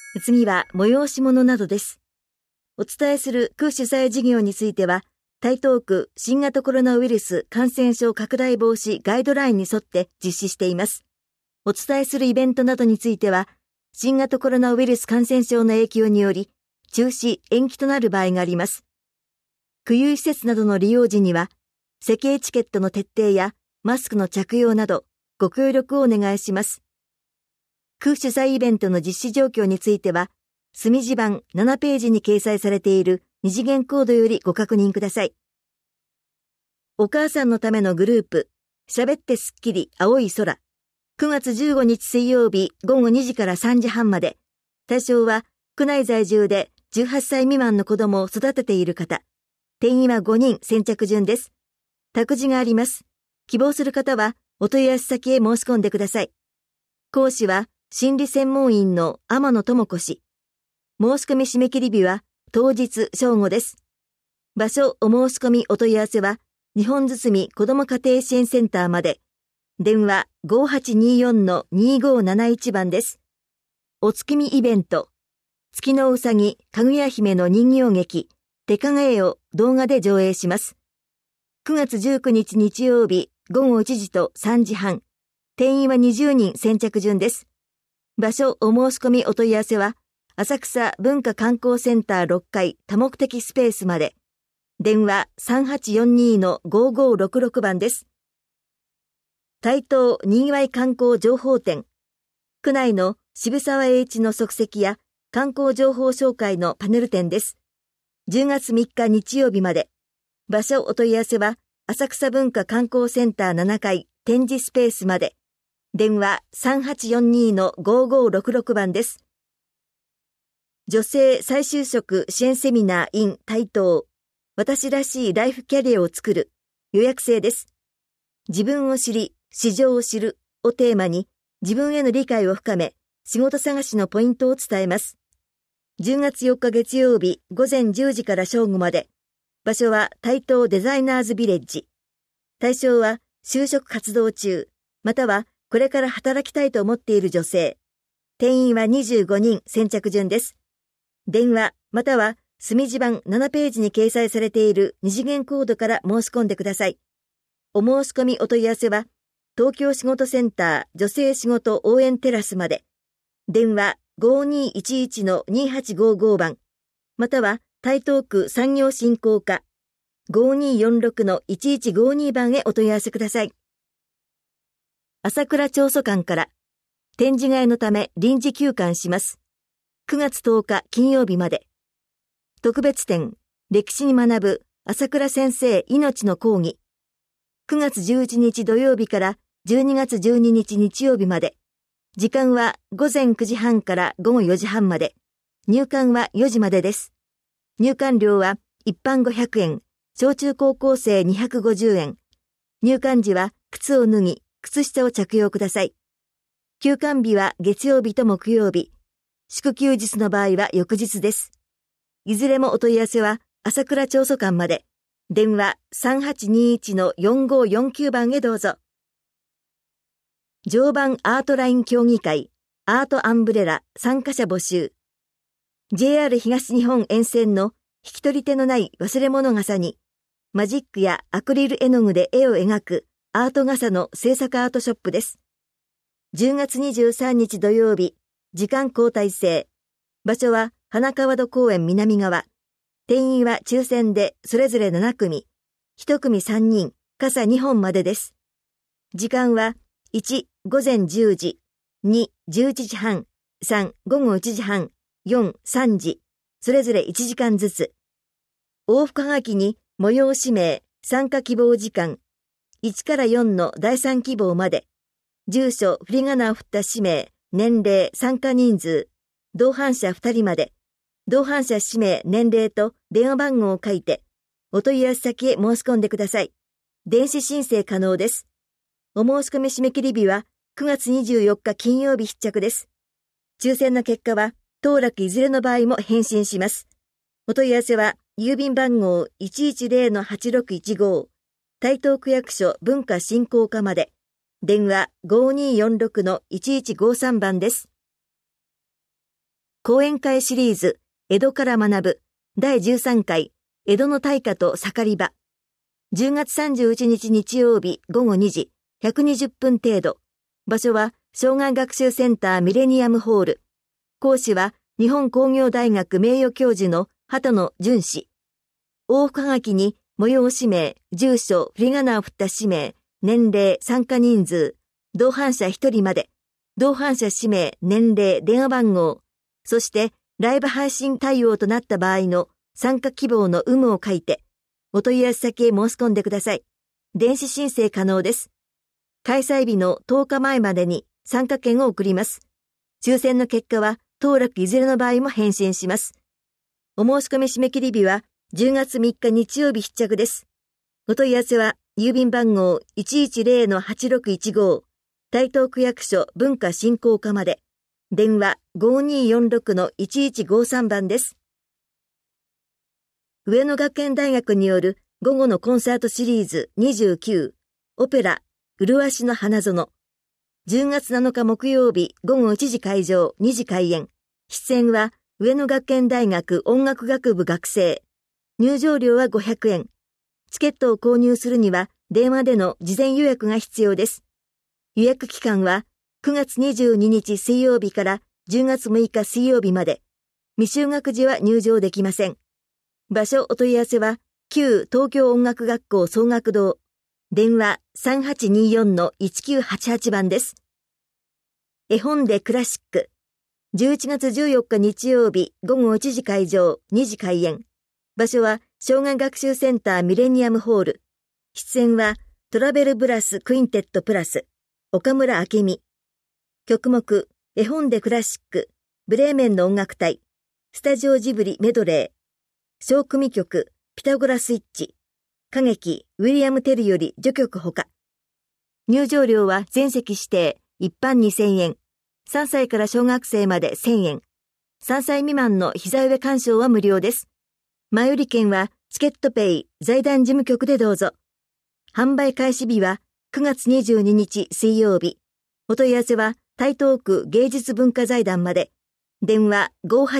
次は催し物などです。お伝えする区主催事業については、台東区新型コロナウイルス感染症拡大防止ガイドラインに沿って実施しています。お伝えするイベントなどについては、新型コロナウイルス感染症の影響により、中止・延期となる場合があります。区有施設などの利用時には、席エチケットの徹底やマスクの着用など、ご協力をお願いします。区主催イベントの実施状況については、墨字版7ページに掲載されている二次元コードよりご確認ください。お母さんのためのグループ、喋ってすっきり青い空。9月15日水曜日午後2時から3時半まで。対象は、区内在住で18歳未満の子供を育てている方。定員は5人先着順です。託児があります。希望する方は、お問い合わせ先へ申し込んでください。講師は、心理専門員の天野智子氏。申し込み締め切り日は、当日正午です。場所お申し込みお問い合わせは、日本堤子ども家庭支援センターまで。電話 5824-2571 番です。お月見イベント。月のうさぎ、かぐや姫の人形劇、てかがえを動画で上映します。9月19日日曜日、午後1時と3時半。定員は20人先着順です。場所お申し込みお問い合わせは、浅草文化観光センター6階多目的スペースまで。電話 3842-5566 番です。台東にぎわい観光情報展。区内の渋沢栄一の足跡や観光情報紹介のパネル展です。10月3日日曜日まで。場所お問い合わせは、浅草文化観光センター7階展示スペースまで。電話 3842-5566 番です。女性再就職支援セミナー in 台東。私らしいライフキャリアを作る。予約制です。自分を知り、市場を知るをテーマに、自分への理解を深め、仕事探しのポイントを伝えます。10月4日月曜日午前10時から正午まで。場所は台東デザイナーズビレッジ。対象は就職活動中、またはこれから働きたいと思っている女性。定員は25人先着順です。電話または墨字版7ページに掲載されている二次元コードから申し込んでください。お申し込みお問い合わせは、東京仕事センター女性仕事応援テラスまで。電話 5211-2855 番。または台東区産業振興課 5246-1152 番へお問い合わせください。朝倉調査官から展示会のため臨時休館します。9月10日金曜日まで。特別展、歴史に学ぶ朝倉先生命の講義。9月11日土曜日から12月12日日曜日まで。時間は午前9時半から午後4時半まで。入館は4時までです。入館料は一般500円、小中高校生250円。入館時は靴を脱ぎ、靴下を着用ください。休館日は月曜日と木曜日。祝休日の場合は翌日です。いずれもお問い合わせは朝倉調査官まで。電話 3821-4549 番へどうぞ。常磐アートライン協議会アートアンブレラ参加者募集。JR 東日本沿線の引き取り手のない忘れ物傘にマジックやアクリル絵の具で絵を描くアート傘の制作アートショップです。10月23日土曜日、時間交代制。場所は花川戸公園南側。定員は抽選でそれぞれ7組。1組3人、傘2本までです。時間は1、午前10時、2、11時半、3、午後1時半、4、3時、それぞれ1時間ずつ。往復はがきに催し名、参加希望時間、1から4の第3希望まで。住所、振り仮名を振った氏名、年齢、参加人数、同伴者2人まで。同伴者氏名、年齢と電話番号を書いて、お問い合わせ先へ申し込んでください。電子申請可能です。お申し込み締め切り日は9月24日金曜日必着です。抽選の結果は当落いずれの場合も返信します。お問い合わせは郵便番号 110-8615 台東区役所文化振興課まで。電話 5246-1153 番です。 講演会シリーズ、江戸から学ぶ、第13回、江戸の大火と盛り場。10月31日日曜日午後2時、120分程度。場所は、障害学習センターミレニアムホール。講師は、日本工業大学名誉教授の畑野淳氏。往復はがきに、催し名、住所、振り仮名を振った氏名、年齢、参加人数、同伴者1人まで、同伴者氏名、年齢、電話番号、そしてライブ配信対応となった場合の参加希望の有無を書いて、お問い合わせ先へ申し込んでください。電子申請可能です。開催日の10日前までに参加券を送ります。抽選の結果は当落いずれの場合も返信します。お申し込み締め切り日は10月3日日曜日必着です。お問い合わせは郵便番号 110-8615 台東区役所文化振興課まで。電話 5246-1153 番です。上野学園大学による午後のコンサートシリーズ29オペラ麗しの花園。10月7日木曜日午後1時会場2時開演。出演は上野学園大学音楽学部学生。入場料は500円。チケットを購入するには電話での事前予約が必要です。予約期間は9月22日水曜日から10月6日水曜日まで。未就学時は入場できません。場所お問い合わせは旧東京音楽学校総学堂。電話 3824-1988 番です。絵本でクラシック。11月14日日曜日午後1時会場2時開演。場所は障害学習センターミレニアムホール。出演はトラベルブラスクインテッドプラス岡村明美。曲目絵本でクラシックブレーメンの音楽隊スタジオジブリメドレー小組曲ピタゴラスイッチ歌劇ウィリアム・テルより序曲ほか。入場料は全席指定一般2000円3歳から小学生まで1000円3歳未満の膝上鑑賞は無料です。前売り券はチケットペイ財団事務局でどうぞ。販売開始日は9月22日水曜日。お問い合わせは台東区芸術文化財団まで。電話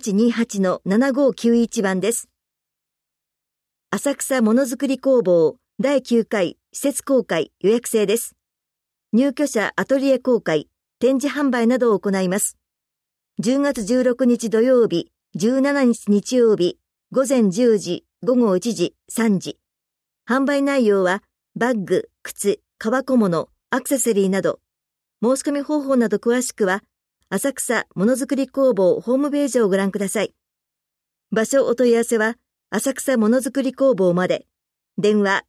5828-7591 番です。浅草ものづくり工房第9回施設公開予約制です。入居者アトリエ公開、展示販売などを行います。10月16日土曜日、17日日曜日、午前10時、午後1時、3時。販売内容はバッグ、靴、革小物、アクセサリーなど。申し込み方法など詳しくは、浅草ものづくり工房ホームページをご覧ください。場所お問い合わせは、浅草ものづくり工房まで。電話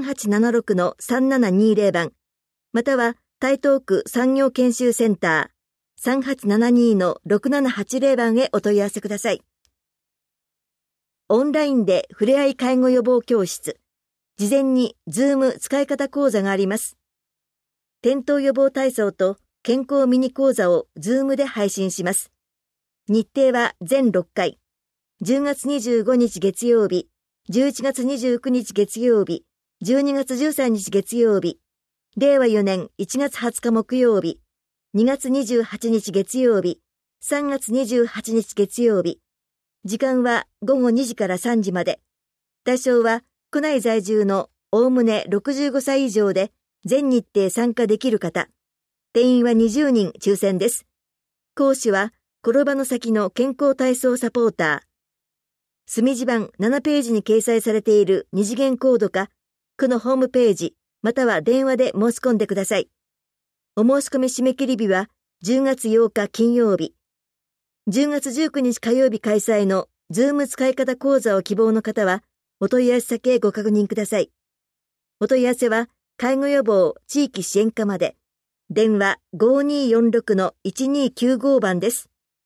3876-3720 番。または、台東区産業研修センター 3872-6780 番へお問い合わせください。オンラインでふれあい介護予防教室。事前にズーム使い方講座があります。転倒予防体操と健康ミニ講座をズームで配信します。日程は全6回。10月25日月曜日、11月29日月曜日、12月13日月曜日、令和4年1月20日木曜日、2月28日月曜日、3月28日月曜日。時間は午後2時から3時まで。対象は区内在住のおおむね65歳以上で全日程参加できる方。定員は20人抽選です。講師は転ばの先の健康体操サポーター。墨字盤7ページに掲載されている二次元コードか、区のホームページ、または電話で申し込んでください。お申し込み締め切り日は10月8日金曜日。10月19日火曜日開催のズーム使い方講座を希望の方は、お問い合わせ先へご確認ください。お問い合わせは、介護予防地域支援課まで。電話 5246-1295 番です。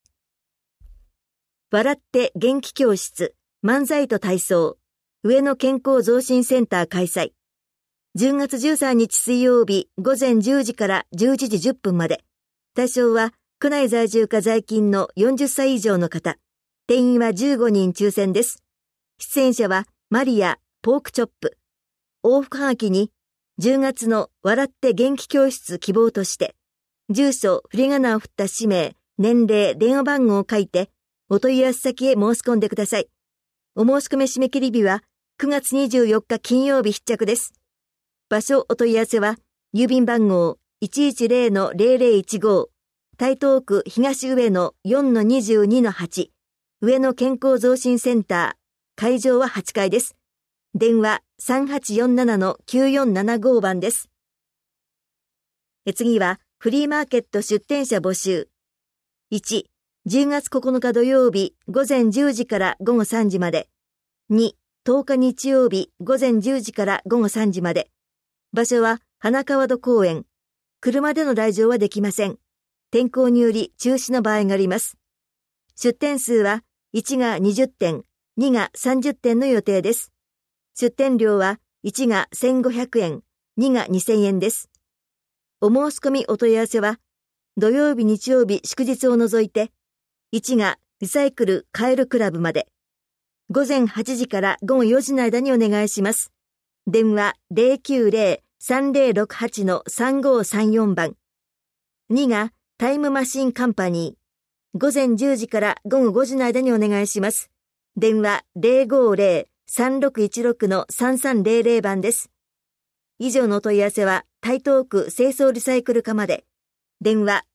笑って元気教室、漫才と体操、上野健康増進センター開催。10月13日水曜日午前10時から11時10分まで。対象は、区内在住か在勤の40歳以上の方。定員は15人抽選です。出演者は、マリア、ポークチョップ。往復はがきに、10月の笑って元気教室希望として、住所、振り仮名を振った氏名、年齢、電話番号を書いて、 お問い合わせ先へ申し込んでください。お申し込み締め切り日は9月24日金曜日必着です。場所お問い合わせは、郵便番号 110-0015 台東区東上野 4-22-8 上野健康増進センター、会場は8階です。電話 3847-9475 番です。次はフリーマーケット出店者募集。1、10月9日土曜日午前10時から午後3時まで。2、10日日曜日午前10時から午後3時まで。場所は花川戸公園。車での来場はできません。天候により中止の場合があります。出店数は1が20点、2が30点の予定です。出店料は1が1500円、2が2000円です。お申し込みお問い合わせは、土曜日日曜日祝日を除いて、1がリサイクルカエルクラブまで。午前8時から午後4時の間にお願いします。電話 090-3068-3534 番。2がタイムマシンカンパニー。午前10時から午後5時の間にお願いします。電話 050-3616-3300 番です。以上のお問い合わせは台東区清掃リサイクル課まで。電話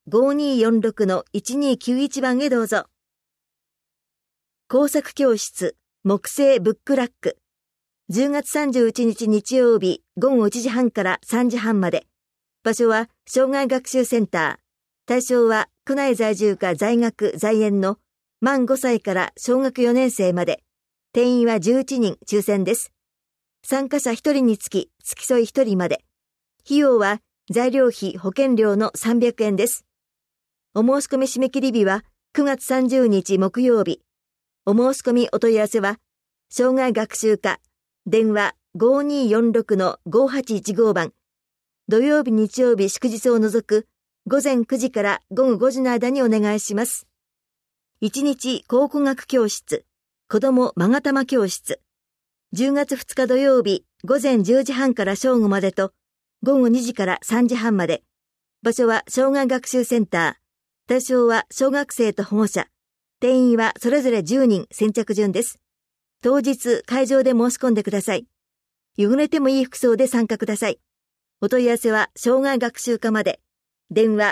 5246-1291 番へどうぞ。工作教室木製ブックラック。10月31日日曜日午後1時半から3時半まで。場所は障害学習センター。対象は区内在住か在学在園の満5歳から小学4年生まで。定員は11人抽選です。参加者1人につき付き添い1人まで。費用は材料費保険料の300円です。お申し込み締め切り日は9月30日木曜日。お申し込みお問い合わせは、障害学習課、電話 5246-5815 番。土曜日日曜日祝日を除く午前9時から午後5時の間にお願いします。1日考古学教室、子どもまがたま教室。10月2日土曜日午前10時半から正午までと、午後2時から3時半まで。場所は障害学習センター。対象は小学生と保護者。定員はそれぞれ10人先着順です。当日会場で申し込んでください。汚れてもいい服装で参加ください。お問い合わせは障害学習課まで。電話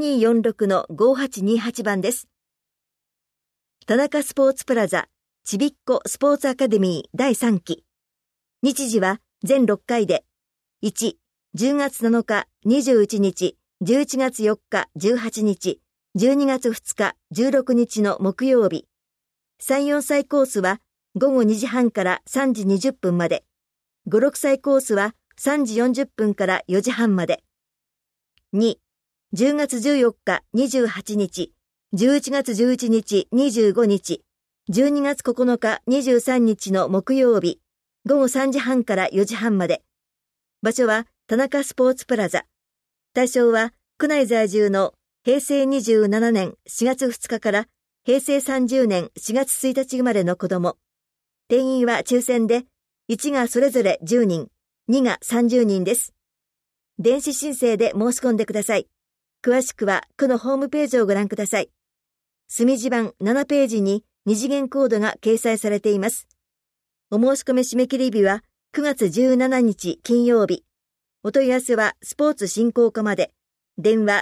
5246-5828 番です。田中スポーツプラザちびっこスポーツアカデミー第3期。日時は全6回で、1、10月7日、21日、11月4日、18日、12月2日、16日の木曜日。3、4歳コースは午後2時半から3時20分まで。5、6歳コースは3時40分から4時半まで。2、10月14日、28日、11月11日、25日、12月9日、23日の木曜日。午後3時半から4時半まで。場所は田中スポーツプラザ。対象は区内在住の平成27年4月2日から平成30年4月1日生まれの子供。定員は抽選で、1がそれぞれ10人、2が30人です。電子申請で申し込んでください。詳しくは区のホームページをご覧ください。墨字盤7ページに2次元コードが掲載されています。お申し込み締め切り日は9月17日金曜日。お問い合わせはスポーツ振興課まで。電話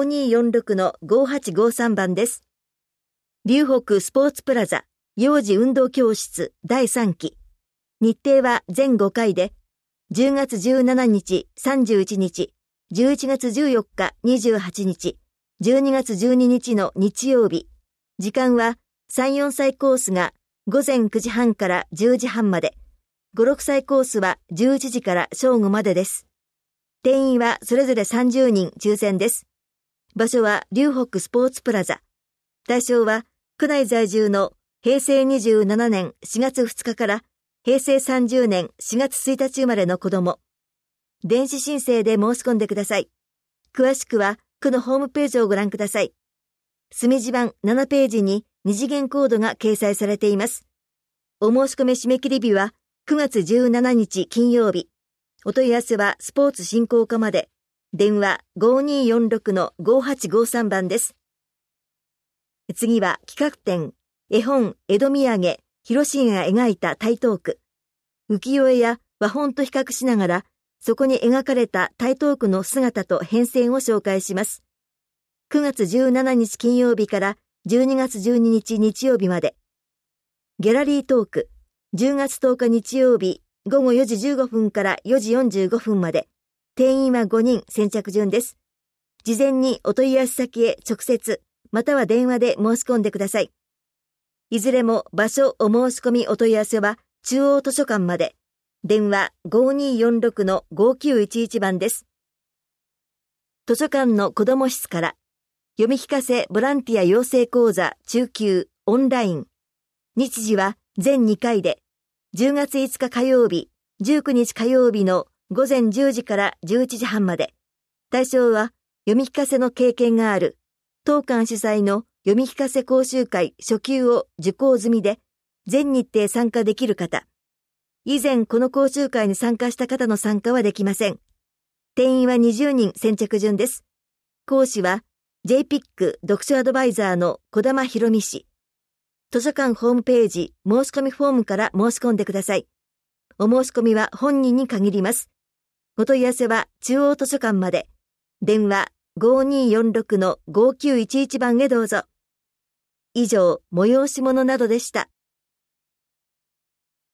5246-5853 番です。龍北スポーツプラザ幼児運動教室第3期。日程は全5回で、10月17日、31日、11月14日、28日、12月12日の日曜日。時間は3、4歳コースが午前9時半から10時半まで。5、6歳コースは11時から正午までです。定員はそれぞれ30人抽選です。場所は龍北スポーツプラザ。対象は区内在住の平成27年4月2日から平成30年4月1日生まれの子供。電子申請で申し込んでください。詳しくは区のホームページをご覧ください。墨字盤7ページに2次元コードが掲載されています。お申し込み締め切り日は9月17日金曜日。お問い合わせはスポーツ振興課まで。電話 5246-5853 番です。次は企画展絵本江戸土産広重が描いた台東区、浮世絵や和本と比較しながら、そこに描かれた台東区の姿と変遷を紹介します。9月17日金曜日から12月12日日曜日まで。ギャラリートーク、10月10日日曜日午後4時15分から4時45分まで。定員は5人、先着順です。事前にお問い合わせ先へ直接、または電話で申し込んでください。いずれも場所お申し込みお問い合わせは中央図書館まで。電話 5246-5911 番です。図書館の子ども室から読み聞かせボランティア養成講座中級オンライン。日時は全2回で、10月5日火曜日、19日火曜日の午前10時から11時半まで。対象は読み聞かせの経験がある当館主催の読み聞かせ講習会初級を受講済みで、全日程参加できる方。以前この講習会に参加した方の参加はできません。定員は20人先着順です。講師は JPIC 読書アドバイザーの小玉博美氏。図書館ホームページ申し込みフォームから申し込んでください。お申し込みは本人に限ります。お問い合わせは中央図書館まで。電話 5246-5911 番へどうぞ。以上、催し物などでした。